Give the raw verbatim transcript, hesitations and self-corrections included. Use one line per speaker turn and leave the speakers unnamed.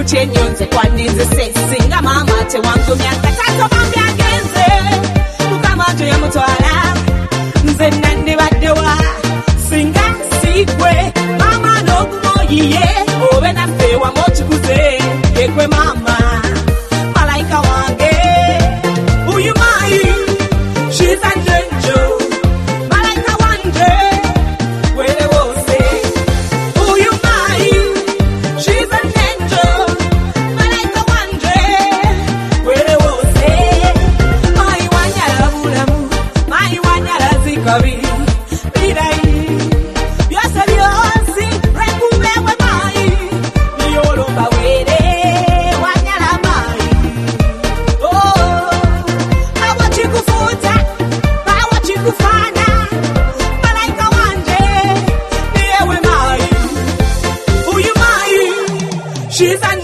chenyonze kwanize sesinga mama te wangu myaka tatu bambi agenze mukamajo ya mutwala nze nande baddewa singa sikwe mama nokumoyiye obe naffe wamotukuze yekwe mama malaika wange uyu mayi she's an angel malaika wange wele wose uyu mayi she's an angel malaika wange wele wose mayi wanyala bulamu mayi wanyala zikabi birai byose byose rekubewe mayi niyolomba wele wanyala mayi oh awachikufuta awachikufana malaika wanje niyewe mayi uyu mayi she's an